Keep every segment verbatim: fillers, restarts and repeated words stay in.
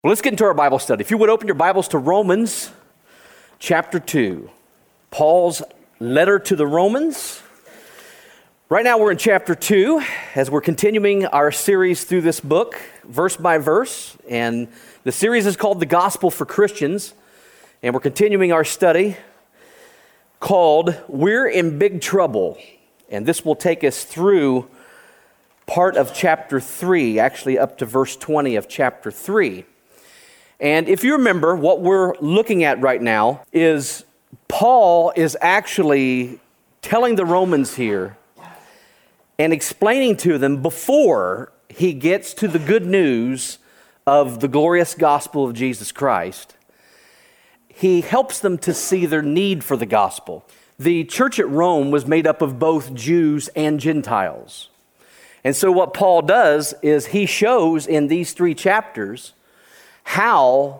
Well, let's get into our Bible study. If you would open your Bibles to Romans chapter two, Paul's letter to the Romans. Right now we're in chapter two as we're continuing our series through this book, verse by verse. And the series is called The Gospel for Christians. And we're continuing our study called We're in Big Trouble. And this will take us through part of chapter three, actually up to verse twenty of chapter three. And if you remember, what we're looking at right now is Paul is actually telling the Romans here and explaining to them before he gets to the good news of the glorious gospel of Jesus Christ. He helps them to see their need for the gospel. The church at Rome was made up of both Jews and Gentiles. And so what Paul does is he shows in these three chapters how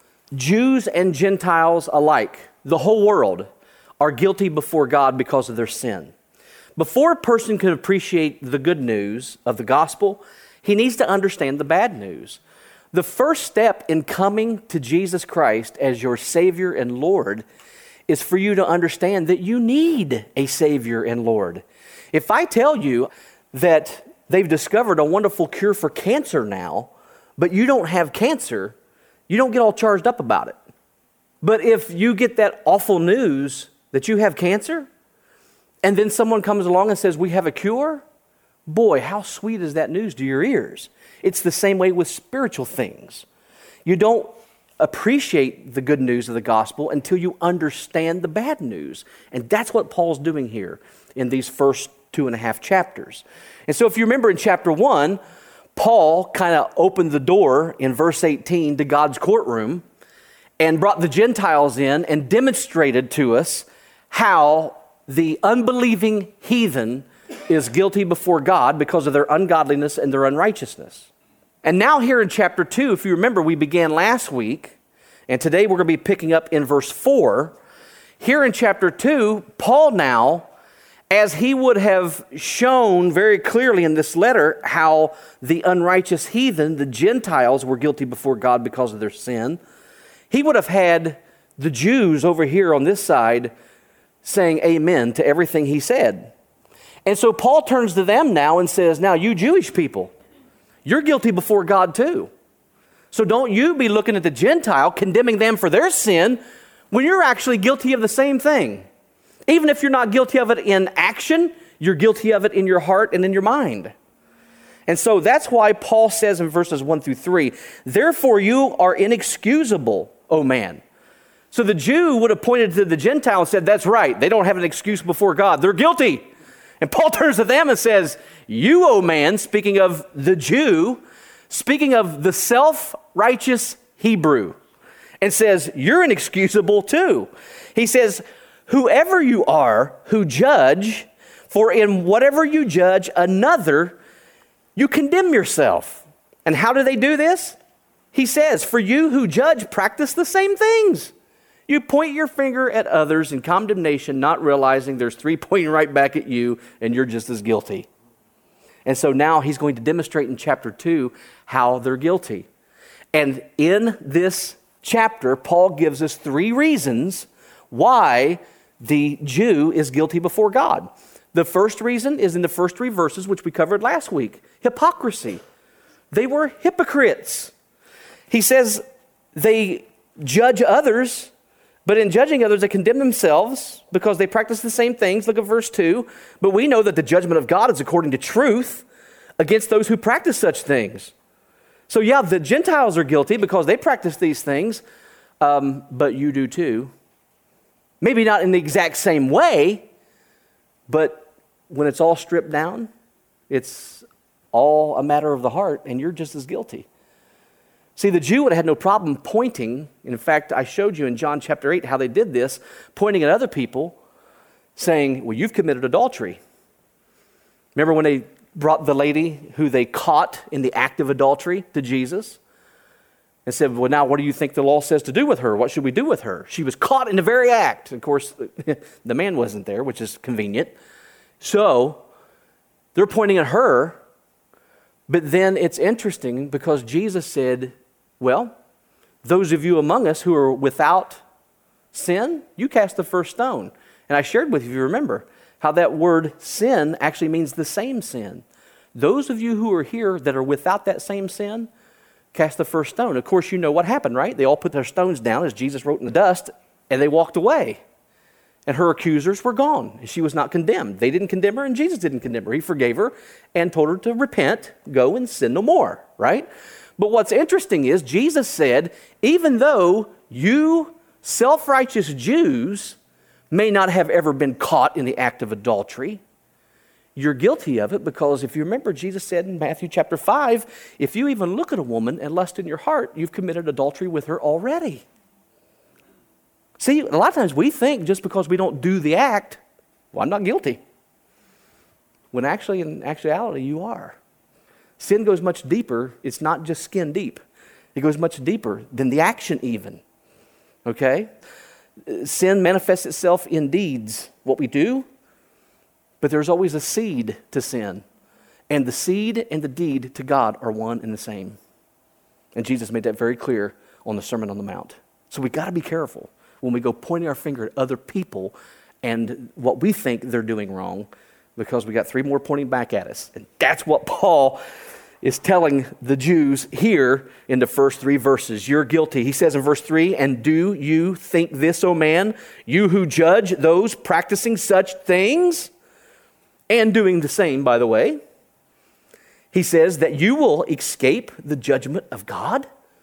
Jews and Gentiles alike, the whole world, are guilty before God because of their sin. Before a person can appreciate the good news of the gospel, he needs to understand the bad news. The first step in coming to Jesus Christ as your Savior and Lord is for you to understand that you need a Savior and Lord. If I tell you that they've discovered a wonderful cure for cancer now, but you don't have cancer, you don't get all charged up about it. But if you get that awful news that you have cancer, and then someone comes along and says, we have a cure, boy, how sweet is that news to your ears? It's the same way with spiritual things. You don't appreciate the good news of the gospel until you understand the bad news. And that's what Paul's doing here in these first two and a half chapters. And so if you remember in chapter one, Paul kind of opened the door in verse eighteen to God's courtroom and brought the Gentiles in and demonstrated to us how the unbelieving heathen is guilty before God because of their ungodliness and their unrighteousness. And now here in chapter two, if you remember, we began last week, and today we're going to be picking up in verse four. Here in chapter two, Paul now, as he would have shown very clearly in this letter how the unrighteous heathen, the Gentiles, were guilty before God because of their sin, he would have had the Jews over here on this side saying amen to everything he said. And so Paul turns to them now and says, now you Jewish people, you're guilty before God too. So don't you be looking at the Gentile, condemning them for their sin, when you're actually guilty of the same thing. Even if you're not guilty of it in action, you're guilty of it in your heart and in your mind. And so that's why Paul says in verses one through three, therefore you are inexcusable, O man. So the Jew would have pointed to the Gentile and said, that's right, they don't have an excuse before God, they're guilty. And Paul turns to them and says, you, O man, speaking of the Jew, speaking of the self-righteous Hebrew, and says, you're inexcusable too. He says, whoever you are who judge, for in whatever you judge another, you condemn yourself. And how do they do this? He says, for you who judge practice the same things. You point your finger at others in condemnation, not realizing there's three pointing right back at you, and you're just as guilty. And so now he's going to demonstrate in chapter two how they're guilty. And in this chapter, Paul gives us three reasons why the Jew is guilty before God. The first reason is in the first three verses, which we covered last week. Hypocrisy. They were hypocrites. He says they judge others, but in judging others, they condemn themselves because they practice the same things. Look at verse two. But we know that the judgment of God is according to truth against those who practice such things. So yeah, the Gentiles are guilty because they practice these things, um, but you do too. Maybe not in the exact same way, but when it's all stripped down, it's all a matter of the heart, and you're just as guilty. See, the Jew would have had no problem pointing. In fact, I showed you in John chapter eight how they did this, pointing at other people, saying, well, you've committed adultery. Remember when they brought the lady who they caught in the act of adultery to Jesus? And said, well, now what do you think the law says to do with her? What should we do with her? She was caught in the very act. Of course, the man wasn't there, which is convenient. So they're pointing at her, but then it's interesting because Jesus said, well, those of you among us who are without sin, you cast the first stone. And I shared with you, if you remember, how that word sin actually means the same sin. Those of you who are here that are without that same sin, cast the first stone. Of course, you know what happened, right? They all put their stones down, as Jesus wrote in the dust, and they walked away. And her accusers were gone, and she was not condemned. They didn't condemn her, and Jesus didn't condemn her. He forgave her and told her to repent, go and sin no more, right? But what's interesting is Jesus said, even though you self-righteous Jews may not have ever been caught in the act of adultery, you're guilty of it, because if you remember, Jesus said in Matthew chapter five, if you even look at a woman and lust in your heart, you've committed adultery with her already. See, a lot of times we think just because we don't do the act, well, I'm not guilty. When actually, in actuality, you are. Sin goes much deeper. It's not just skin deep. It goes much deeper than the action even. Okay? Sin manifests itself in deeds, what we do, but there's always a seed to sin. And the seed and the deed to God are one and the same. And Jesus made that very clear on the Sermon on the Mount. So we got to be careful when we go pointing our finger at other people and what we think they're doing wrong, because we got three more pointing back at us. And that's what Paul is telling the Jews here in the first three verses. You're guilty. He says in verse three, and do you think this, O man, you who judge those practicing such things, and doing the same, by the way, he says that you will escape the judgment of God?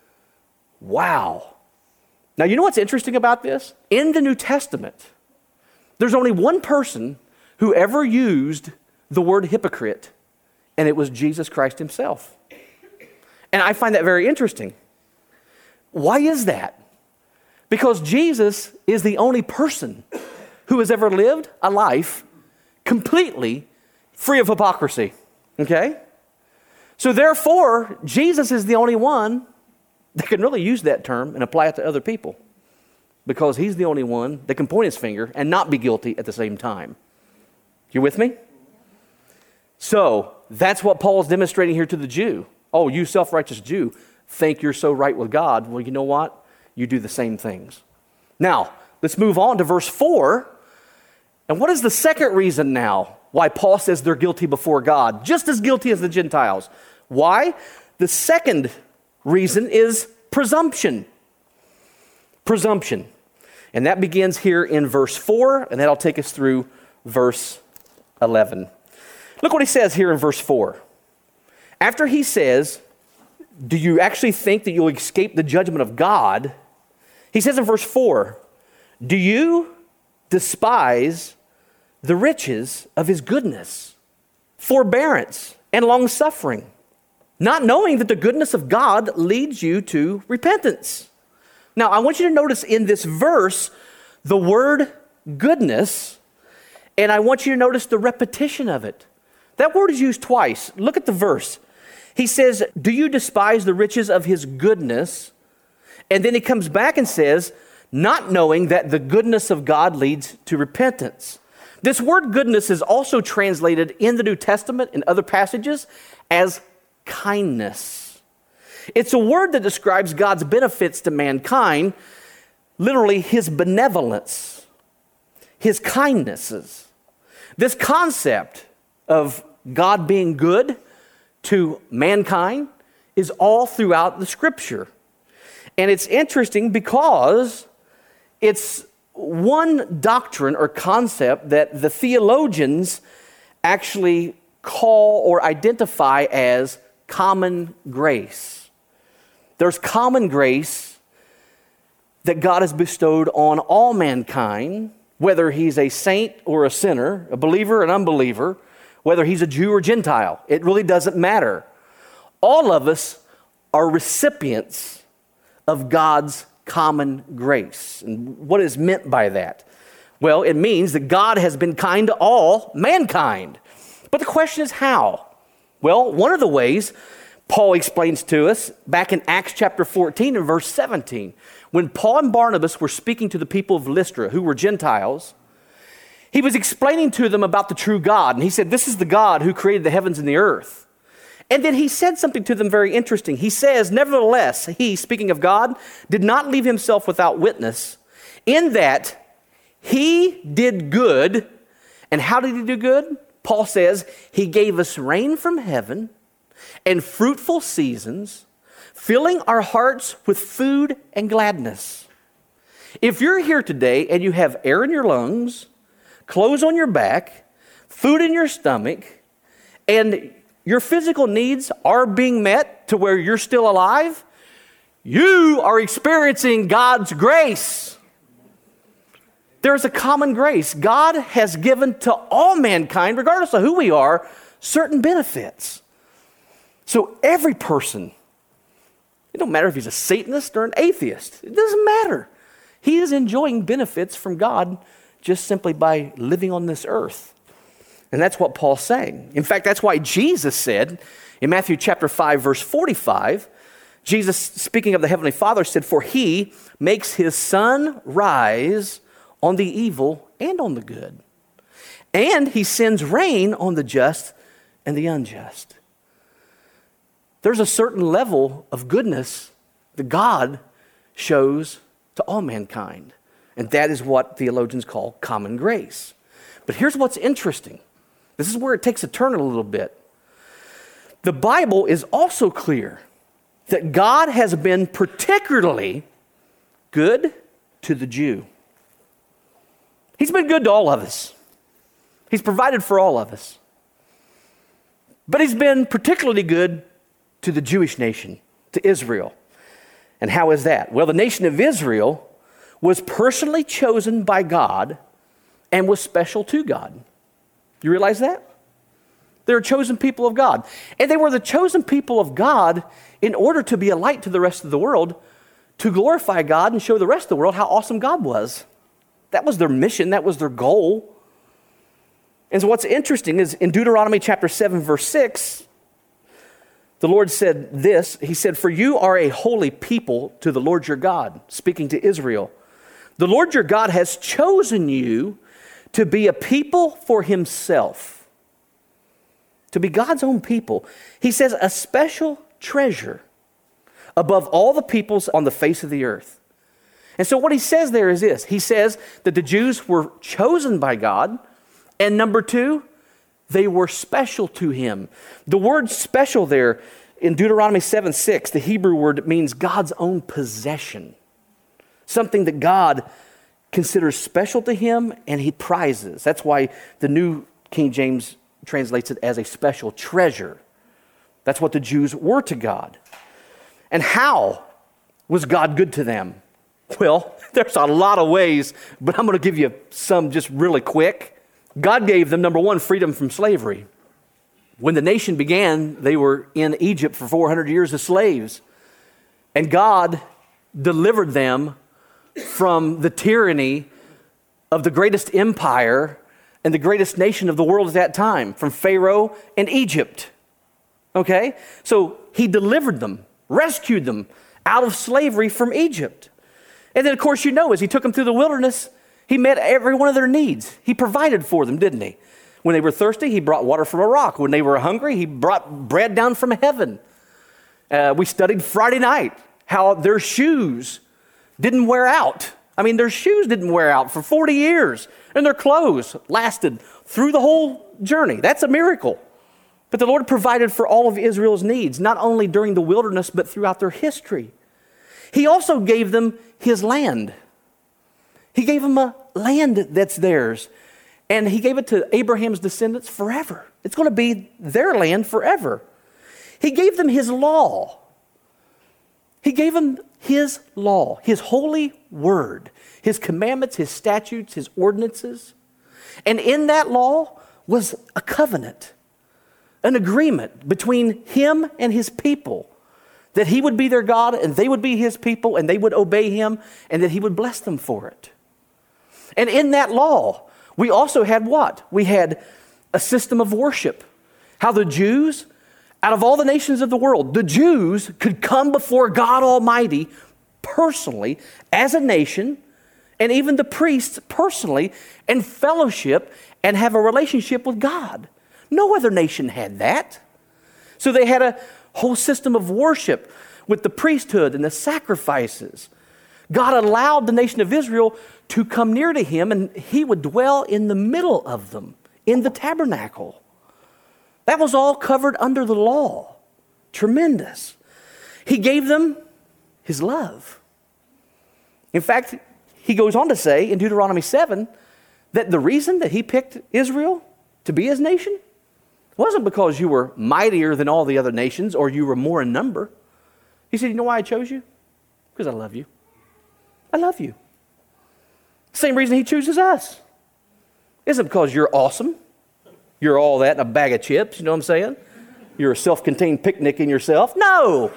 Wow. Now, you know what's interesting about this? In the New Testament, there's only one person who ever used the word hypocrite, and it was Jesus Christ himself. And I find that very interesting. Why is that? Because Jesus is the only person who has ever lived a life completely free of hypocrisy. Okay? So therefore, Jesus is the only one that can really use that term and apply it to other people, because he's the only one that can point his finger and not be guilty at the same time. You with me? So that's what Paul's demonstrating here to the Jew. Oh, you self-righteous Jew, think you're so right with God. Well, you know what? You do the same things. Now, let's move on to verse four. And what is the second reason now why Paul says they're guilty before God, just as guilty as the Gentiles? Why? The second reason is presumption. Presumption. And that begins here in verse four, and that'll take us through verse eleven. Look what he says here in verse four. After he says, do you actually think that you'll escape the judgment of God? He says in verse four, do you despise the riches of his goodness, forbearance, and long-suffering, not knowing that the goodness of God leads you to repentance? Now, I want you to notice in this verse the word goodness, and I want you to notice the repetition of it. That word is used twice. Look at the verse. He says, do you despise the riches of his goodness? And then he comes back and says, not knowing that the goodness of God leads to repentance. This word goodness is also translated in the New Testament in other passages as kindness. It's a word that describes God's benefits to mankind, literally his benevolence, his kindnesses. This concept of God being good to mankind is all throughout the Scripture. And it's interesting because it's one doctrine or concept that the theologians actually call or identify as common grace. There's common grace that God has bestowed on all mankind, whether he's a saint or a sinner, a believer or an unbeliever, whether he's a Jew or Gentile. It really doesn't matter. All of us are recipients of God's common grace. And what is meant by that? Well, it means that God has been kind to all mankind. But the question is how? Well, one of the ways Paul explains to us back in Acts chapter fourteen and verse seventeen, when Paul and Barnabas were speaking to the people of Lystra, who were Gentiles, he was explaining to them about the true God. And he said, this is the God who created the heavens and the earth. And then he said something to them very interesting. He says, nevertheless, he, speaking of God, did not leave himself without witness, in that he did good. And how did he do good? Paul says, he gave us rain from heaven and fruitful seasons, filling our hearts with food and gladness. If you're here today and you have air in your lungs, clothes on your back, food in your stomach, and your physical needs are being met to where you're still alive, you are experiencing God's grace. There's a common grace. God has given to all mankind, regardless of who we are, certain benefits. So every person, it don't matter if he's a Satanist or an atheist, it doesn't matter. He is enjoying benefits from God just simply by living on this earth. And that's what Paul's saying. In fact, that's why Jesus said in Matthew chapter five, verse forty-five, Jesus, speaking of the Heavenly Father, said, for he makes his sun rise on the evil and on the good. And he sends rain on the just and the unjust. There's a certain level of goodness that God shows to all mankind. And that is what theologians call common grace. But here's what's interesting. This is where it takes a turn a little bit. The Bible is also clear that God has been particularly good to the Jew. He's been good to all of us. He's provided for all of us. But he's been particularly good to the Jewish nation, to Israel. And how is that? Well, the nation of Israel was personally chosen by God and was special to God. You realize that? They're a chosen people of God. And they were the chosen people of God in order to be a light to the rest of the world, to glorify God and show the rest of the world how awesome God was. That was their mission. That was their goal. And so what's interesting is in Deuteronomy chapter seven, verse six, the Lord said this. He said, for you are a holy people to the Lord your God, speaking to Israel. The Lord your God has chosen you to be a people for himself, to be God's own people. He says a special treasure above all the peoples on the face of the earth. And so what he says there is this. He says that the Jews were chosen by God, and number two, they were special to him. The word special there in Deuteronomy seven six, the Hebrew word means God's own possession. Something that God considers special to him and he prizes. That's why the New King James translates it as a special treasure. That's what the Jews were to God. And how was God good to them? Well, there's a lot of ways, but I'm going to give you some just really quick. God gave them, number one, freedom from slavery. When the nation began, they were in Egypt for four hundred years as slaves. And God delivered them from the tyranny of the greatest empire and the greatest nation of the world at that time, from Pharaoh and Egypt. Okay? So he delivered them, rescued them out of slavery from Egypt. And then, of course, you know, as he took them through the wilderness, he met every one of their needs. He provided for them, didn't he? When they were thirsty, he brought water from a rock. When they were hungry, he brought bread down from heaven. Uh, we studied Friday night how their shoes didn't wear out. I mean, their shoes didn't wear out for forty years, and their clothes lasted through the whole journey. That's a miracle. But the Lord provided for all of Israel's needs, not only during the wilderness, but throughout their history. He also gave them his land. He gave them a land that's theirs. And he gave it to Abraham's descendants forever. It's going to be their land forever. He gave them his law. He gave them his law, his holy word, his commandments, his statutes, his ordinances. And in that law was a covenant, an agreement between him and his people, that he would be their God and they would be his people and they would obey him and that he would bless them for it. And in that law, we also had what? We had a system of worship. How the Jews, out of all the nations of the world, the Jews could come before God Almighty personally as a nation, and even the priests personally, and fellowship and have a relationship with God. No other nation had that. So they had a whole system of worship with the priesthood and the sacrifices. God allowed the nation of Israel to come near to him, and he would dwell in the middle of them, in the tabernacle. That was all covered under the law. Tremendous. He gave them his love. In fact, he goes on to say in Deuteronomy seven that the reason that he picked Israel to be his nation wasn't because you were mightier than all the other nations or you were more in number. He said, you know why I chose you? Because I love you. I love you. Same reason he chooses us. Isn't because you're awesome. You're all that in a bag of chips, you know what I'm saying? You're a self-contained picnic in yourself. No.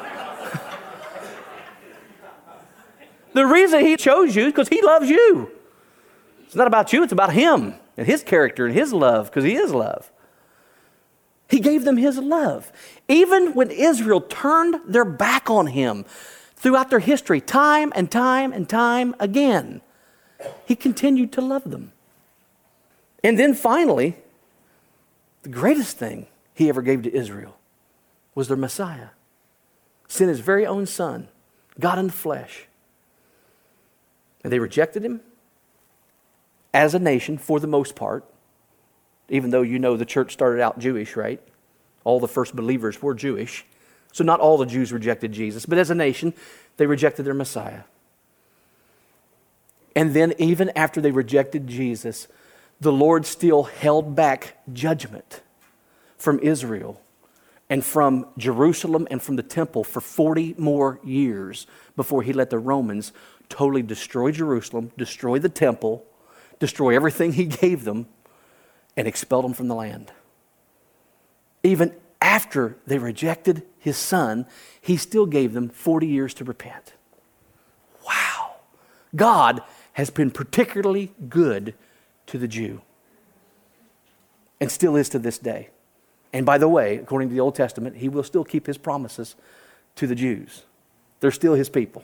The reason he chose you is because he loves you. It's not about you, it's about him and his character and his love, because he is love. He gave them his love. Even when Israel turned their back on him throughout their history, time and time and time again, he continued to love them. And then finally, the greatest thing he ever gave to Israel was their Messiah. Sent his very own son, God in the flesh. And they rejected him as a nation for the most part, even though you know the church started out Jewish, right? All the first believers were Jewish. So not all the Jews rejected Jesus, but as a nation, they rejected their Messiah. And then even after they rejected Jesus, the Lord still held back judgment from Israel and from Jerusalem and from the temple for forty more years before he let the Romans totally destroy Jerusalem, destroy the temple, destroy everything he gave them, and expelled them from the land. Even after they rejected his son, he still gave them forty years to repent. Wow. God has been particularly good to the Jew and still is to this day. And by the way, according to the Old Testament, he will still keep his promises to the Jews. They're still his people.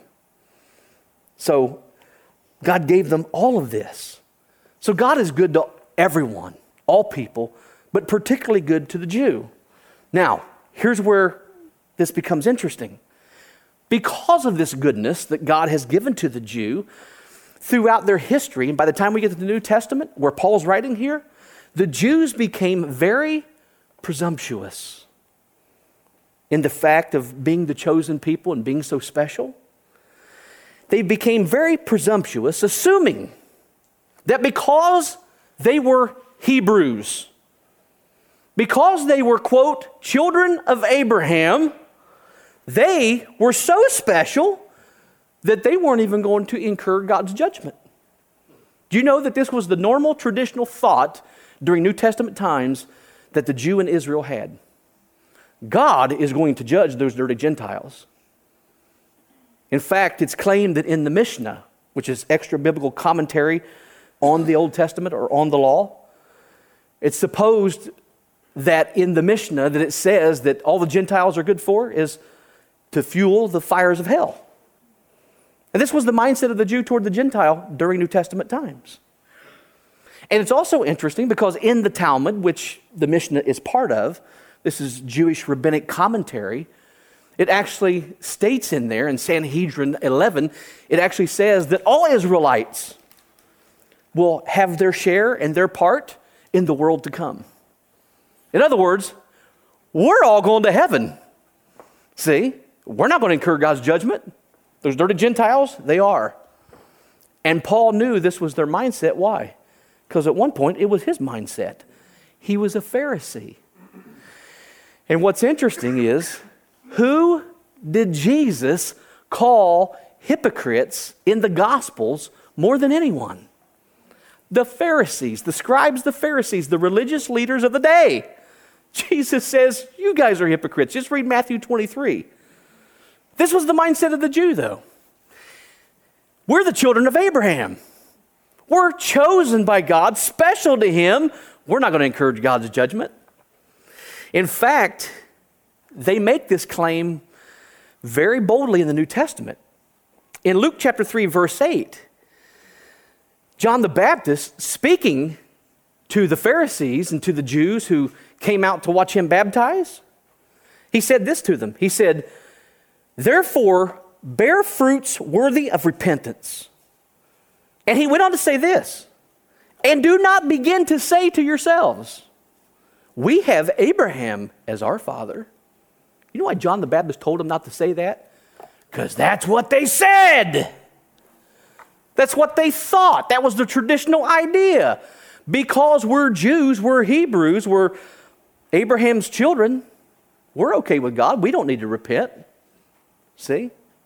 So God gave them all of this. So God is good to everyone, all people, but particularly good to the Jew. Now, here's where this becomes interesting. Because of this goodness that God has given to the Jew throughout their history, and by the time we get to the New Testament, where Paul's writing here, the Jews became very presumptuous in the fact of being the chosen people and being so special. They became very presumptuous, assuming that because they were Hebrews, because they were, quote, children of Abraham, they were so special that they weren't even going to incur God's judgment. Do you know that this was the normal traditional thought during New Testament times that the Jew in Israel had? God is going to judge those dirty Gentiles. In fact, it's claimed that in the Mishnah, which is extra biblical commentary on the Old Testament or on the law, it's supposed that in the Mishnah that it says that all the Gentiles are good for is to fuel the fires of hell. And this was the mindset of the Jew toward the Gentile during New Testament times. And it's also interesting because in the Talmud, which the Mishnah is part of, this is Jewish rabbinic commentary, it actually states in there in Sanhedrin eleven, it actually says that all Israelites will have their share and their part in the world to come. In other words, we're all going to heaven. See, we're not going to incur God's judgment. Those dirty Gentiles, they are. And Paul knew this was their mindset. Why? Because at one point, it was his mindset. He was a Pharisee. And what's interesting is, who did Jesus call hypocrites in the Gospels more than anyone? The Pharisees, the scribes, the Pharisees, the religious leaders of the day. Jesus says, you guys are hypocrites. Just read Matthew twenty-three. This was the mindset of the Jew, though. We're the children of Abraham. We're chosen by God, special to him. We're not going to encourage God's judgment. In fact, they make this claim very boldly in the New Testament. In Luke chapter three, verse eight, John the Baptist, speaking to the Pharisees and to the Jews who came out to watch him baptize, He said this to them. He said, therefore, bear fruits worthy of repentance. And he went on to say this, and do not begin to say to yourselves, we have Abraham as our father. You know why John the Baptist told them not to say that? Because that's what they said. That's what they thought. That was the traditional idea. Because we're Jews, we're Hebrews, we're Abraham's children, we're okay with God. We don't need to repent. See?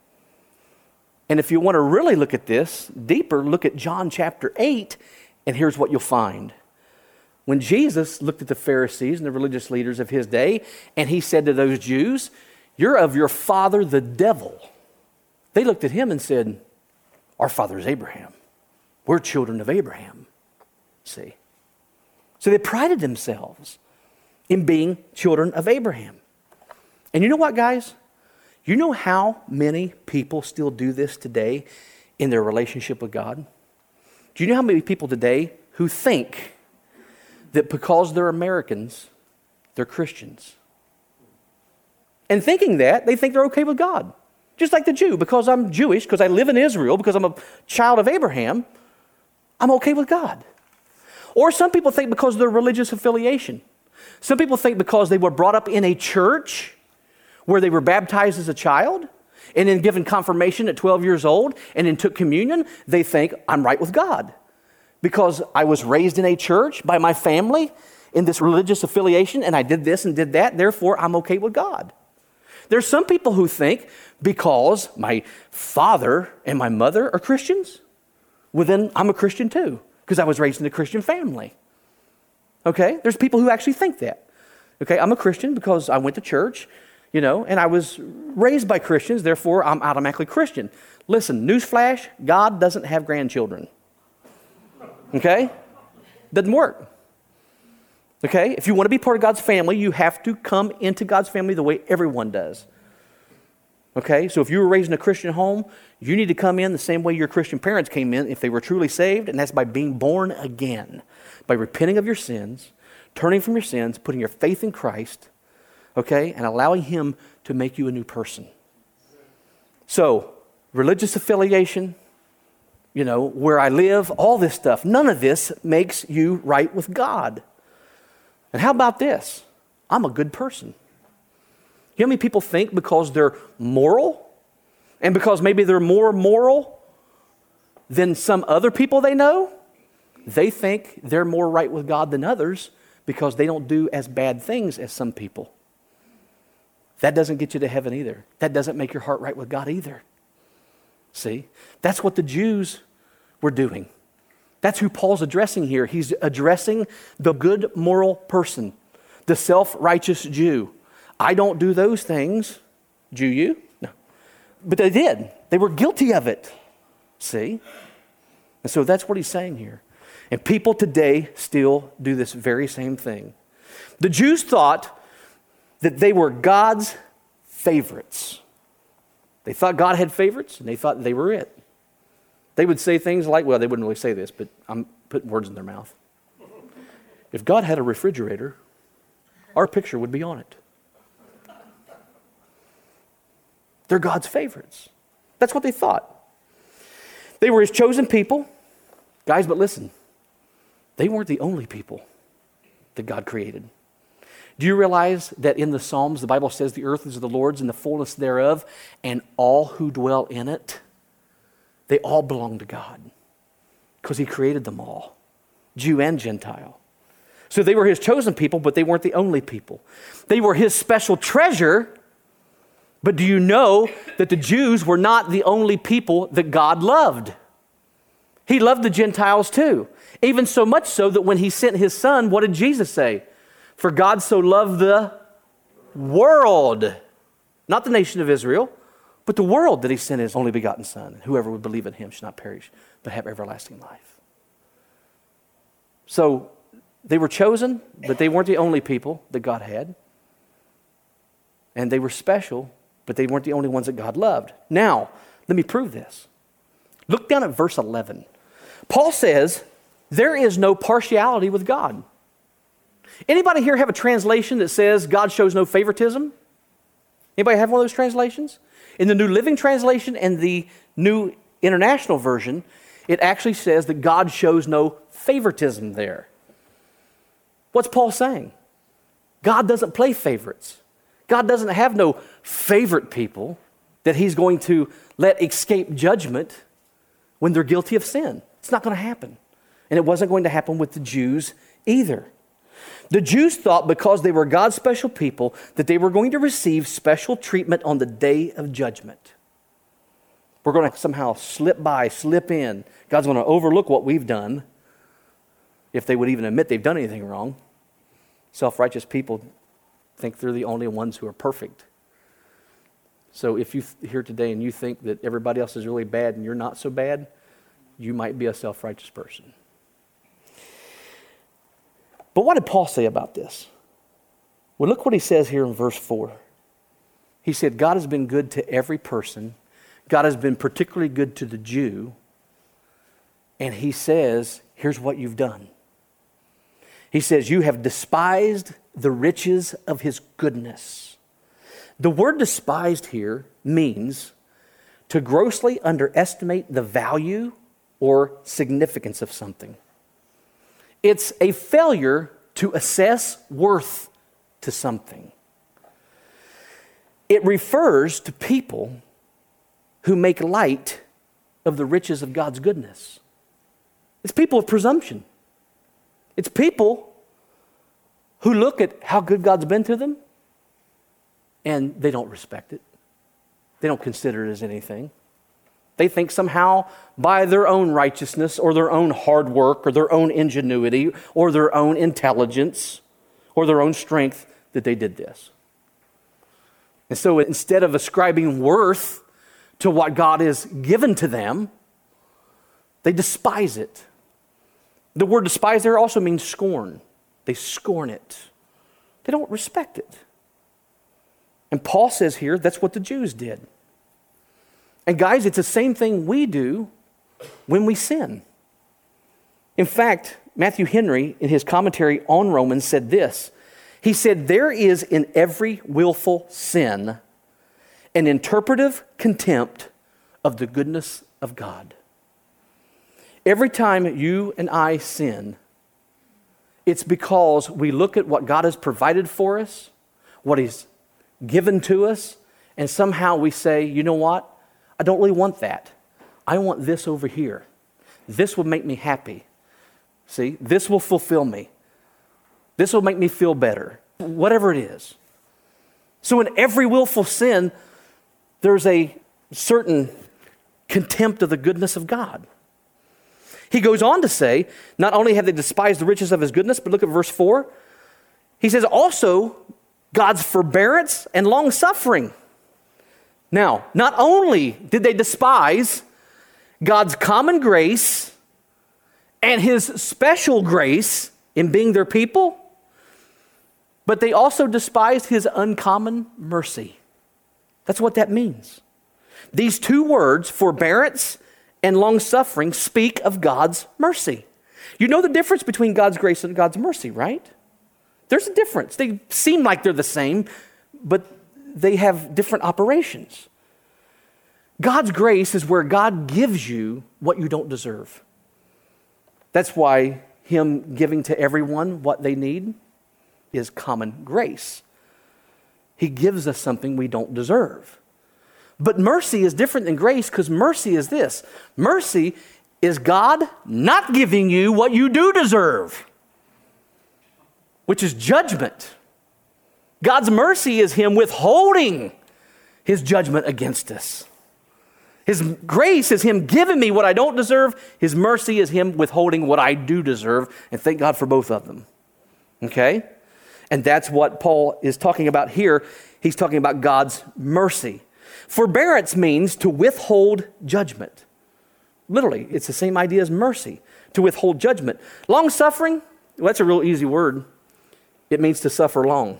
And if you want to really look at this deeper, look at John chapter eight, and here's what you'll find. When Jesus looked at the Pharisees and the religious leaders of his day, and he said to those Jews, you're of your father the devil. They looked at him and said, our father is Abraham. We're children of Abraham. See? So they prided themselves in being children of Abraham. And you know what, guys? You know how many people still do this today in their relationship with God? Do you know how many people today who think that because they're Americans, they're Christians? And thinking that, they think they're okay with God. Just like the Jew, because I'm Jewish, because I live in Israel, because I'm a child of Abraham, I'm okay with God. Or some people think because of their religious affiliation. Some people think because they were brought up in a church where they were baptized as a child and then given confirmation at twelve years old and then took communion, they think I'm right with God. Because I was raised in a church by my family in this religious affiliation and I did this and did that, therefore I'm okay with God. There's some people who think because my father and my mother are Christians, well then I'm a Christian too, because I was raised in a Christian family. Okay? There's people who actually think that. Okay, I'm a Christian because I went to church, you know, and I was raised by Christians, therefore I'm automatically Christian. Listen, newsflash, God doesn't have grandchildren. Okay? Doesn't work. Okay? If you want to be part of God's family, you have to come into God's family the way everyone does. Okay? So if you were raised in a Christian home, you need to come in the same way your Christian parents came in if they were truly saved, and that's by being born again, by repenting of your sins, turning from your sins, putting your faith in Christ, okay, and allowing him to make you a new person. So, religious affiliation, you know, where I live, all this stuff, none of this makes you right with God. And how about this? I'm a good person. You know how many people think because they're moral, and because maybe they're more moral than some other people they know, they think they're more right with God than others because they don't do as bad things as some people. That doesn't get you to heaven either. That doesn't make your heart right with God either. See? That's what the Jews were doing. That's who Paul's addressing here. He's addressing the good moral person, the self-righteous Jew. I don't do those things. Do you? No. But they did. They were guilty of it. See? And so that's what he's saying here. And people today still do this very same thing. The Jews thought that they were God's favorites. They thought God had favorites, and they thought they were it. They would say things like, well, they wouldn't really say this, but I'm putting words in their mouth. If God had a refrigerator, our picture would be on it. They're God's favorites. That's what they thought. They were his chosen people. Guys, but listen, they weren't the only people that God created. Do you realize that in the Psalms, the Bible says the earth is the Lord's and the fullness thereof, and all who dwell in it, they all belong to God because he created them all, Jew and Gentile. So they were his chosen people, but they weren't the only people. They were his special treasure, but do you know that the Jews were not the only people that God loved? He loved the Gentiles too, even so much so that when he sent his son, what did Jesus say? For God so loved the world, not the nation of Israel, but the world, that he sent his only begotten son. Whoever would believe in him should not perish, but have everlasting life. So they were chosen, but they weren't the only people that God had. And they were special, but they weren't the only ones that God loved. Now, let me prove this. Look down at verse eleven. Paul says, there is no partiality with God. Anybody here have a translation that says God shows no favoritism? Anybody have one of those translations? In the New Living Translation and the New International Version, it actually says that God shows no favoritism there. What's Paul saying? God doesn't play favorites. God doesn't have no favorite people that he's going to let escape judgment when they're guilty of sin. It's not going to happen. And it wasn't going to happen with the Jews either. The Jews thought because they were God's special people that they were going to receive special treatment on the day of judgment. We're going to somehow slip by, slip in. God's going to overlook what we've done, if they would even admit they've done anything wrong. Self-righteous people think they're the only ones who are perfect. So if you're here today and you think that everybody else is really bad and you're not so bad, you might be a self-righteous person. But what did Paul say about this? Well, look what he says here in verse four. He said, God has been good to every person. God has been particularly good to the Jew. And he says, here's what you've done. He says, you have despised the riches of his goodness. The word despised here means to grossly underestimate the value or significance of something. It's a failure to assess worth to something. It refers to people who make light of the riches of God's goodness. It's people of presumption. It's people who look at how good God's been to them and they don't respect it. They don't consider it as anything. They think somehow by their own righteousness or their own hard work or their own ingenuity or their own intelligence or their own strength that they did this. And so instead of ascribing worth to what God has given to them, they despise it. The word despise there also means scorn. They scorn it. They don't respect it. And Paul says here that's what the Jews did. And guys, it's the same thing we do when we sin. In fact, Matthew Henry, in his commentary on Romans, said this. He said, there is in every willful sin an interpretive contempt of the goodness of God. Every time you and I sin, it's because we look at what God has provided for us, what he's given to us, and somehow we say, you know what? I don't really want that. I want this over here. This will make me happy. See, this will fulfill me. This will make me feel better. Whatever it is. So in every willful sin, there's a certain contempt of the goodness of God. He goes on to say, not only have they despised the riches of his goodness, but look at verse four. He says also God's forbearance and long suffering. Now, not only did they despise God's common grace and his special grace in being their people, but they also despised his uncommon mercy. That's what that means. These two words, forbearance and long suffering, speak of God's mercy. You know the difference between God's grace and God's mercy, right? There's a difference. They seem like they're the same, but they have different operations. God's grace is where God gives you what you don't deserve. That's why him giving to everyone what they need is common grace. He gives us something we don't deserve. But mercy is different than grace because mercy is this. Mercy is God not giving you what you do deserve, which is judgment. God's mercy is him withholding his judgment against us. His grace is him giving me what I don't deserve. His mercy is him withholding what I do deserve. And thank God for both of them. Okay? And that's what Paul is talking about here. He's talking about God's mercy. Forbearance means to withhold judgment. Literally, it's the same idea as mercy, to withhold judgment. Long suffering, well, that's a real easy word. It means to suffer long.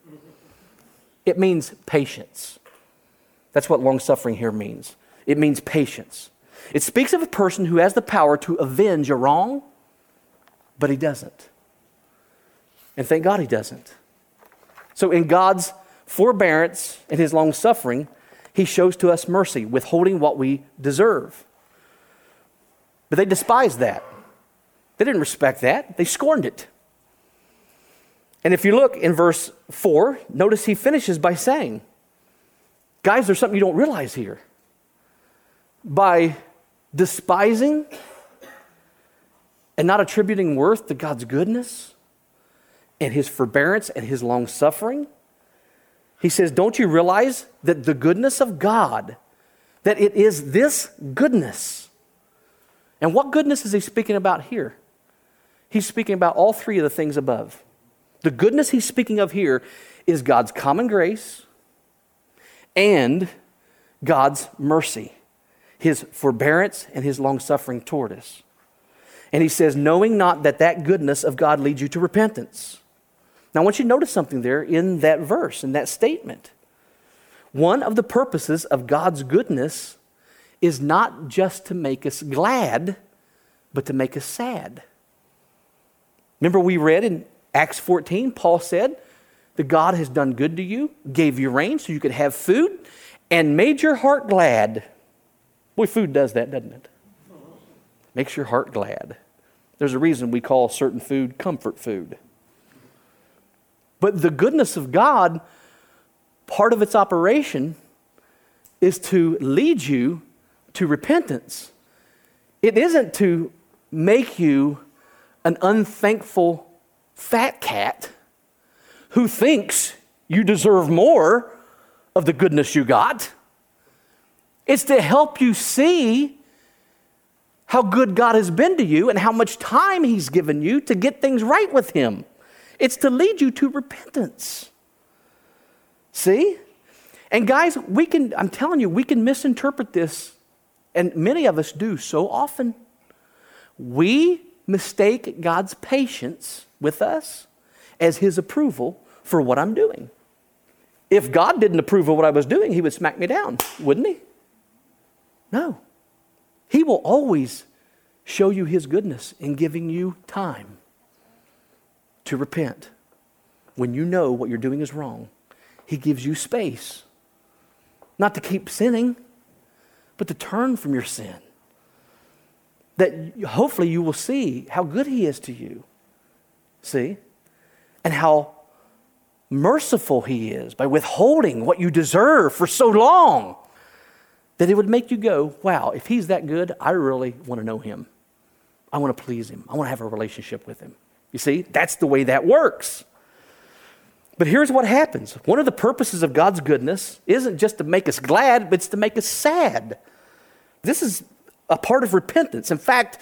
It means patience. That's what long suffering here means. It means patience. It speaks of a person who has the power to avenge a wrong, but he doesn't. And thank God he doesn't. So in God's forbearance and his long suffering, he shows to us mercy, withholding what we deserve. But they despised that. They didn't respect that. They scorned it. And if you look in verse four, notice he finishes by saying, guys, there's something you don't realize here. By despising and not attributing worth to God's goodness and his forbearance and his long suffering, he says, don't you realize that the goodness of God, that it is this goodness? And what goodness is he speaking about here? He's speaking about all three of the things above. The goodness he's speaking of here is God's common grace and God's mercy, his forbearance and his long suffering toward us. And he says, knowing not that that goodness of God leads you to repentance. Now I want you to notice something there in that verse, in that statement. One of the purposes of God's goodness is not just to make us glad, but to make us sad. Remember we read in Acts fourteen, Paul said that God has done good to you, gave you rain so you could have food, and made your heart glad. Boy, food does that, doesn't it? Makes your heart glad. There's a reason we call certain food comfort food. But the goodness of God, part of its operation is to lead you to repentance. It isn't to make you an unthankful fat cat who thinks you deserve more of the goodness you got. It's to help you see how good God has been to you and how much time he's given you to get things right with him. It's to lead you to repentance. See? And guys, we can, I'm telling you, we can misinterpret this, and many of us do so often. We mistake God's patience with us as his approval for what I'm doing. If God didn't approve of what I was doing, he would smack me down, wouldn't he? No. He will always show you his goodness in giving you time to repent. When you know what you're doing is wrong, he gives you space, not to keep sinning, but to turn from your sin. That hopefully you will see how good he is to you. See? And how merciful he is by withholding what you deserve for so long, that it would make you go, wow, if he's that good, I really want to know him. I want to please him. I want to have a relationship with him. You see, that's the way that works. But here's what happens. One of the purposes of God's goodness isn't just to make us glad, but it's to make us sad. This is a part of repentance. In fact,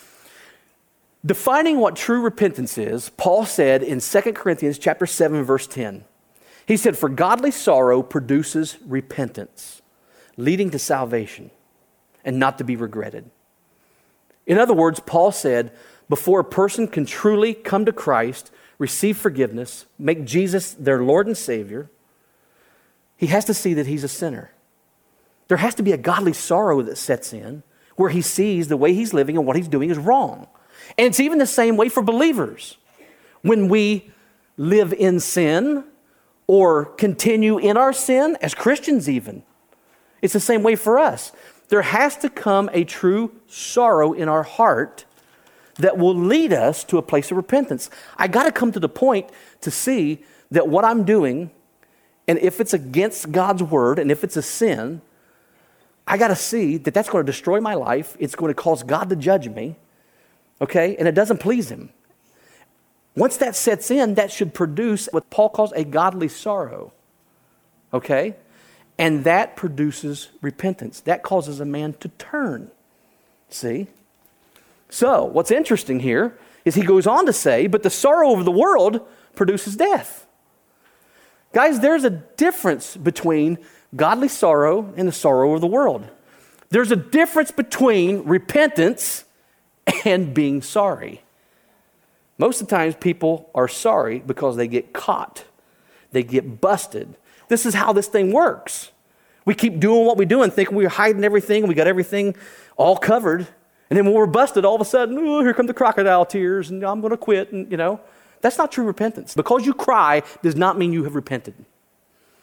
defining what true repentance is, Paul said in Second Corinthians chapter seven, verse ten. He said, for godly sorrow produces repentance, leading to salvation, and not to be regretted. In other words, Paul said, before a person can truly come to Christ, receive forgiveness, make Jesus their Lord and Savior, he has to see that he's a sinner. There has to be a godly sorrow that sets in, where he sees the way he's living and what he's doing is wrong. And it's even the same way for believers. When we live in sin or continue in our sin, as Christians even, it's the same way for us. There has to come a true sorrow in our heart that will lead us to a place of repentance. I got to come to the point to see that what I'm doing, and if it's against God's word, and if it's a sin, I got to see that that's going to destroy my life. It's going to cause God to judge me, okay? And it doesn't please him. Once that sets in, that should produce what Paul calls a godly sorrow, okay? And that produces repentance. That causes a man to turn, see? So, what's interesting here is he goes on to say, but the sorrow of the world produces death. Guys, there's a difference between godly sorrow and the sorrow of the world. There's a difference between repentance and being sorry. Most of the times people are sorry because they get caught. They get busted. This is how this thing works. We keep doing what we do and thinking we're hiding everything and we got everything all covered. And then when we're busted, all of a sudden, oh, here come the crocodile tears and I'm going to quit. And, you know, that's not true repentance. Because you cry does not mean you have repented.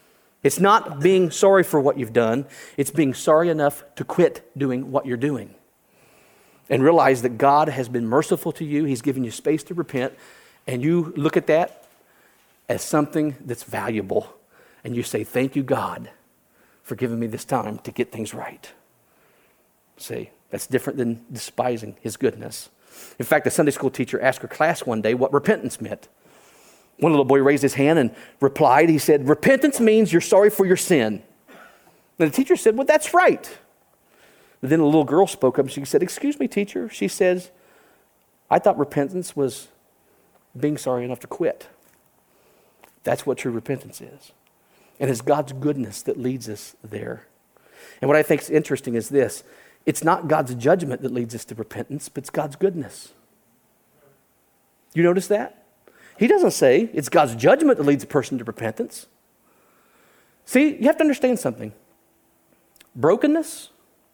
It's not being sorry for what you've done. It's being sorry enough to quit doing what you're doing. And realize that God has been merciful to you. He's given you space to repent. And you look at that as something that's valuable. And you say, thank you, God, for giving me this time to get things right. See, that's different than despising his goodness. In fact, a Sunday school teacher asked her class one day what repentance meant. One little boy raised his hand and replied. He said, repentance means you're sorry for your sin. And the teacher said, well, that's right. And then a little girl spoke up and she said, excuse me, teacher. She says, I thought repentance was being sorry enough to quit. That's what true repentance is. And it's God's goodness that leads us there. And what I think is interesting is this. It's not God's judgment that leads us to repentance, but it's God's goodness. You notice that? He doesn't say it's God's judgment that leads a person to repentance. See, you have to understand something. Brokenness,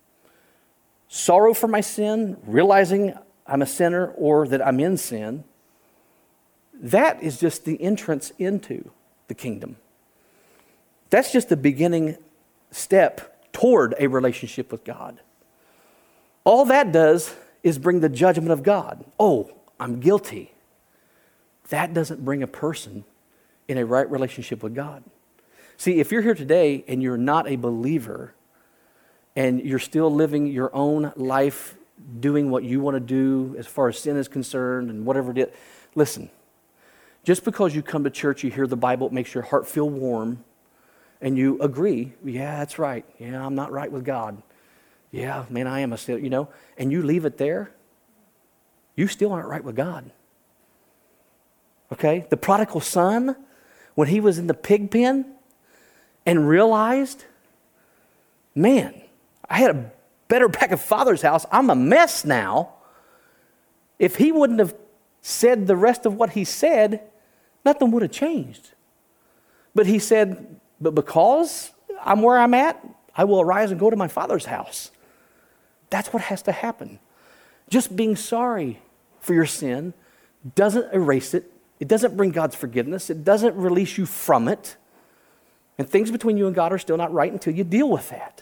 sorrow for my sin, realizing I'm a sinner or that I'm in sin, that is just the entrance into the kingdom. That's just the beginning step toward a relationship with God. All that does is bring the judgment of God. Oh, I'm guilty. That doesn't bring a person in a right relationship with God. See, if you're here today and you're not a believer and you're still living your own life, doing what you want to do as far as sin is concerned and whatever it is, listen, just because you come to church, you hear the Bible, it makes your heart feel warm, and you agree, yeah, that's right. Yeah, I'm not right with God. Yeah, man, I am a sinner, you know, and you leave it there, you still aren't right with God. Okay? The prodigal son, when he was in the pig pen and realized, man, I had a better back at Father's house. I'm a mess now. If he wouldn't have said the rest of what he said, nothing would have changed. But he said, but because I'm where I'm at, I will arise and go to my Father's house. That's what has to happen. Just being sorry for your sin doesn't erase it. It doesn't bring God's forgiveness. It doesn't release you from it. And things between you and God are still not right until you deal with that.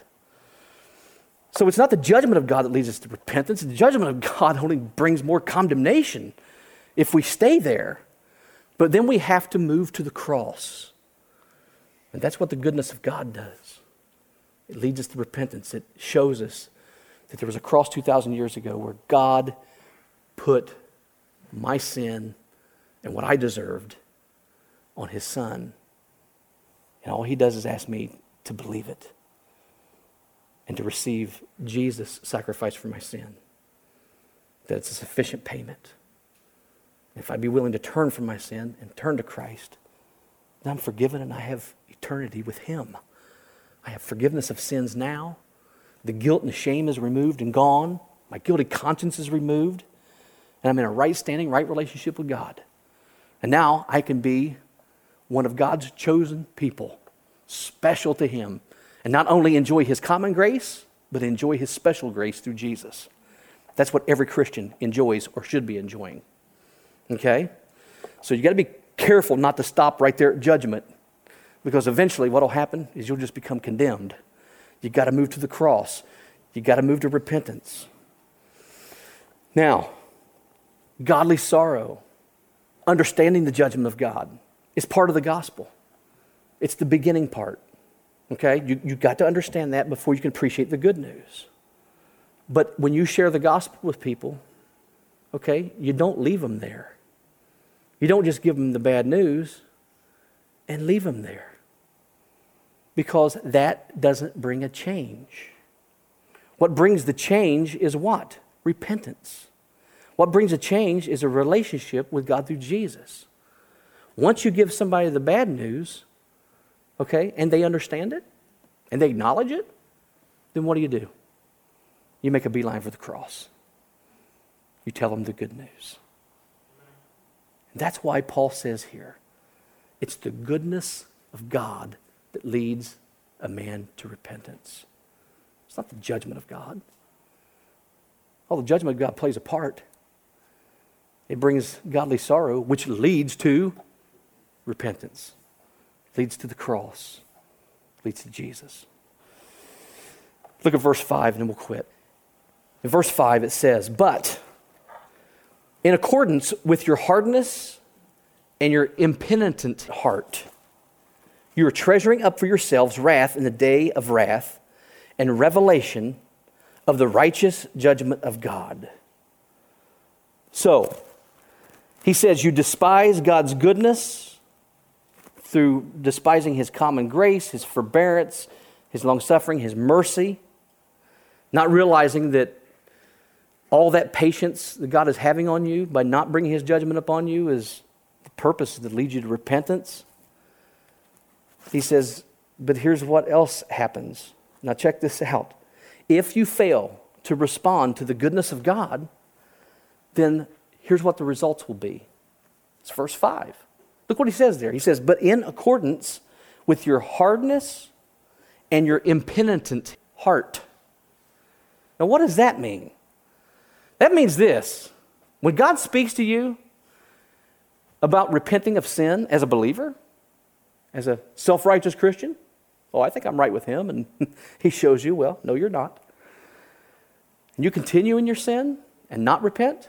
So it's not the judgment of God that leads us to repentance. The judgment of God only brings more condemnation if we stay there. But then we have to move to the cross. And that's what the goodness of God does. It leads us to repentance. It shows us that there was a cross two thousand years ago where God put my sin and what I deserved on his son. And all he does is ask me to believe it and to receive Jesus' sacrifice for my sin. That it's a sufficient payment. If I'd be willing to turn from my sin and turn to Christ, then I'm forgiven and I have eternity with him. I have forgiveness of sins now. The guilt and the shame is removed and gone. My guilty conscience is removed. And I'm in a right standing, right relationship with God. And now I can be one of God's chosen people, special to him. And not only enjoy his common grace, but enjoy his special grace through Jesus. That's what every Christian enjoys or should be enjoying. Okay? So you got to be careful not to stop right there at judgment, because eventually what will happen is you'll just become condemned. You got to move to the cross. You got to move to repentance. Now, godly sorrow, understanding the judgment of God, is part of the gospel. It's the beginning part. Okay? You, you've got to understand that before you can appreciate the good news. But when you share the gospel with people, okay, you don't leave them there. You don't just give them the bad news and leave them there. Because that doesn't bring a change. What brings the change is what? Repentance. What brings a change is a relationship with God through Jesus. Once you give somebody the bad news, okay, and they understand it, and they acknowledge it, then what do you do? You make a beeline for the cross. You tell them the good news. And that's why Paul says here, it's the goodness of God that leads a man to repentance. It's not the judgment of God. All the judgment of God plays a part. It brings godly sorrow, which leads to repentance, leads to the cross. leads to Jesus. Look at verse five and then we'll quit. In verse five it says, but in accordance with your hardness and your impenitent heart, you are treasuring up for yourselves wrath in the day of wrath and revelation of the righteous judgment of God. So, he says you despise God's goodness through despising his common grace, his forbearance, his long-suffering, his mercy, not realizing that all that patience that God is having on you by not bringing his judgment upon you is the purpose that leads you to repentance. He says, but here's what else happens. Now check this out. If you fail to respond to the goodness of God, then here's what the results will be. It's verse five. Look what he says there. He says, but in accordance with your hardness and your impenitent heart. Now what does that mean? That means this. When God speaks to you about repenting of sin as a believer, as a self-righteous Christian, oh, I think I'm right with him, and he shows you, well, no, you're not. And you continue in your sin and not repent,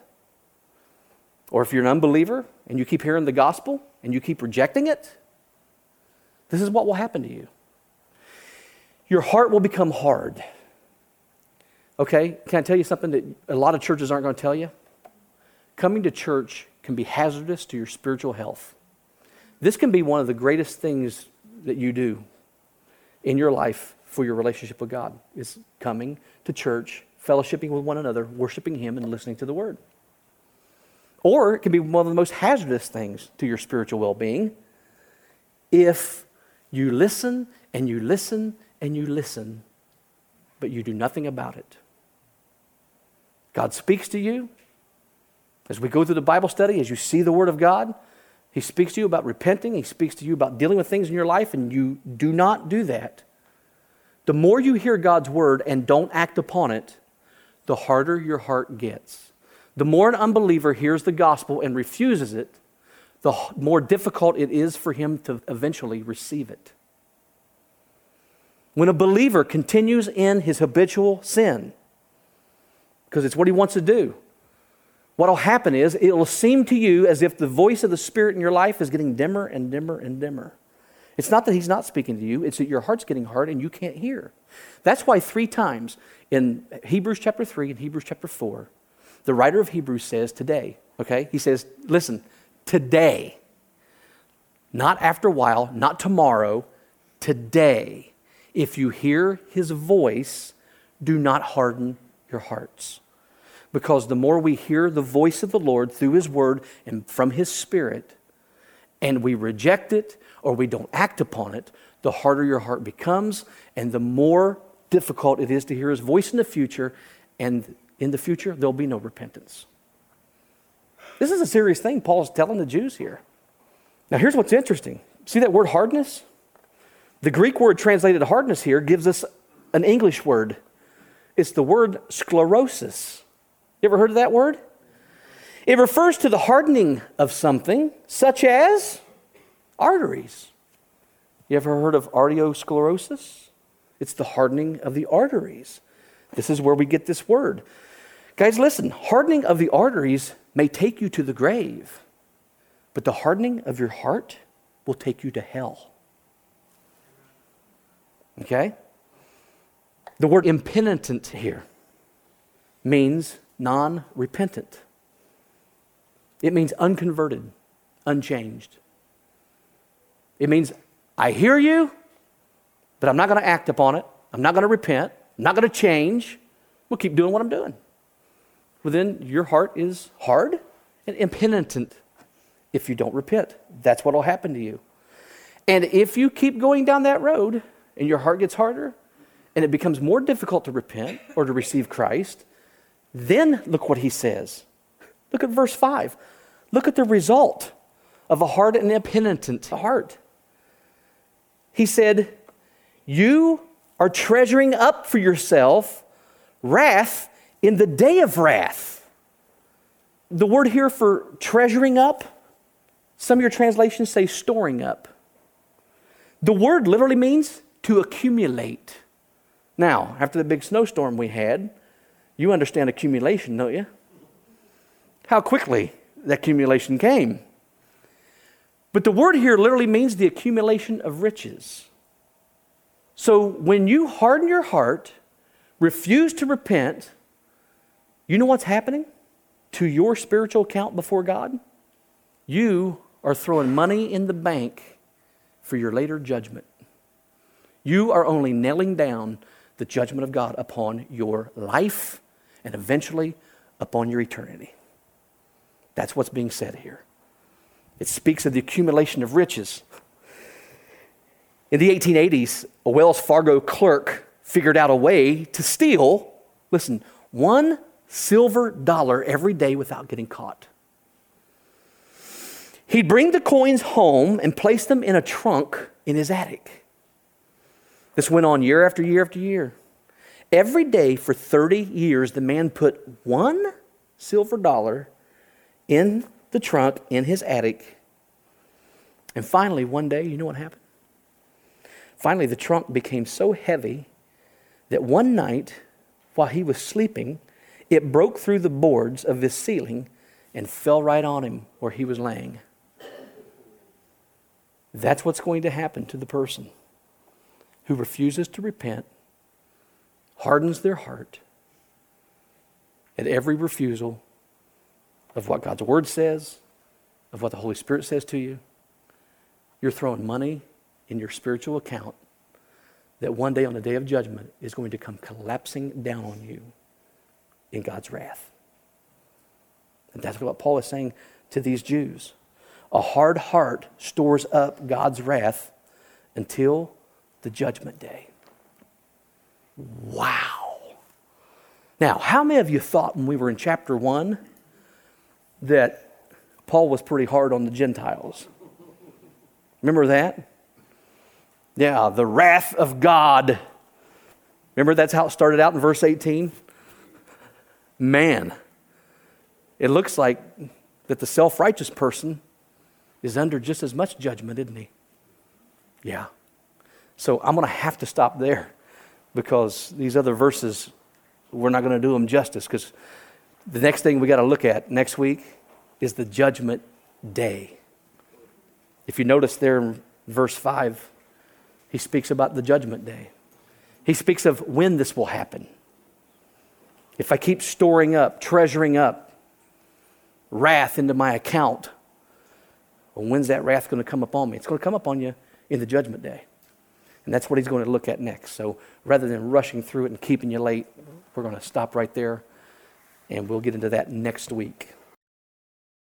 or if you're an unbeliever and you keep hearing the gospel and you keep rejecting it, this is what will happen to you. Your heart will become hard. Okay, can I tell you something that a lot of churches aren't going to tell you? Coming to church can be hazardous to your spiritual health. This can be one of the greatest things that you do in your life for your relationship with God, is coming to church, fellowshipping with one another, worshiping him, and listening to the word. Or it can be one of the most hazardous things to your spiritual well-being if you listen and you listen and you listen, but you do nothing about it. God speaks to you. As we go through the Bible study, as you see the Word of God, he speaks to you about repenting. He speaks to you about dealing with things in your life, and you do not do that. The more you hear God's Word and don't act upon it, the harder your heart gets. The more an unbeliever hears the gospel and refuses it, the more difficult it is for him to eventually receive it. When a believer continues in his habitual sin, because it's what he wants to do, what will happen is it will seem to you as if the voice of the Spirit in your life is getting dimmer and dimmer and dimmer. It's not that he's not speaking to you, it's that your heart's getting hard and you can't hear. That's why three times in Hebrews chapter three and Hebrews chapter four, the writer of Hebrews says today, okay? He says, listen, today, not after a while, not tomorrow, today, if you hear his voice, do not harden your hearts. Because the more we hear the voice of the Lord through his word and from his Spirit, and we reject it or we don't act upon it, the harder your heart becomes and the more difficult it is to hear his voice in the future, and in the future there'll be no repentance. This is a serious thing Paul's telling the Jews here. Now here's what's interesting. See that word hardness? The Greek word translated hardness here gives us an English word. It's the word sclerosis. You ever heard of that word? It refers to the hardening of something, such as arteries. You ever heard of arteriosclerosis? It's the hardening of the arteries. This is where we get this word. Guys, listen, hardening of the arteries may take you to the grave, but the hardening of your heart will take you to hell. Okay? The word impenitent here means non-repentant. It means unconverted, unchanged. It means I hear you, but I'm not going to act upon it. I'm not going to repent. I'm not going to change. We'll keep doing what I'm doing. Well, then your heart is hard and impenitent if you don't repent. That's what will happen to you. And if you keep going down that road and your heart gets harder and it becomes more difficult to repent or to receive Christ, then look what he says. Look at verse five. Look at the result of a hard and impenitent heart. He said, you are treasuring up for yourself wrath in the day of wrath. The word here for treasuring up, some of your translations say storing up. The word literally means to accumulate. Now, after the big snowstorm we had, you understand accumulation, don't you? How quickly that accumulation came. But the word here literally means the accumulation of riches. So when you harden your heart, refuse to repent, you know what's happening to your spiritual account before God? You are throwing money in the bank for your later judgment. You are only nailing down the judgment of God upon your life and eventually upon your eternity. That's what's being said here. It speaks of the accumulation of riches. In the eighteen eighties, a Wells Fargo clerk figured out a way to steal, listen, one silver dollar every day without getting caught. He'd bring the coins home and place them in a trunk in his attic. This went on year after year after year. Every day for thirty years, the man put one silver dollar in the trunk in his attic. And finally, one day, you know what happened? Finally, the trunk became so heavy that one night, while he was sleeping, it broke through the boards of his ceiling and fell right on him where he was laying. That's what's going to happen to the person who refuses to repent, hardens their heart at every refusal of what God's Word says, of what the Holy Spirit says to you. You're throwing money in your spiritual account that one day on the day of judgment is going to come collapsing down on you in God's wrath. And that's what Paul is saying to these Jews. A hard heart stores up God's wrath until the judgment day. Wow. Now, how many of you thought when we were in chapter one that Paul was pretty hard on the Gentiles? Remember that? Yeah, the wrath of God. Remember that's how it started out in verse eighteen? Man, it looks like that the self-righteous person is under just as much judgment, isn't he? Yeah. So I'm going to have to stop there because these other verses, we're not going to do them justice, because the next thing we got to look at next week is the judgment day. If you notice there in verse five, he speaks about the judgment day. He speaks of when this will happen. If I keep storing up, treasuring up wrath into my account, well, when's that wrath going to come upon me? It's going to come upon you in the judgment day. And that's what he's going to look at next. So rather than rushing through it and keeping you late, we're going to stop right there, and we'll get into that next week.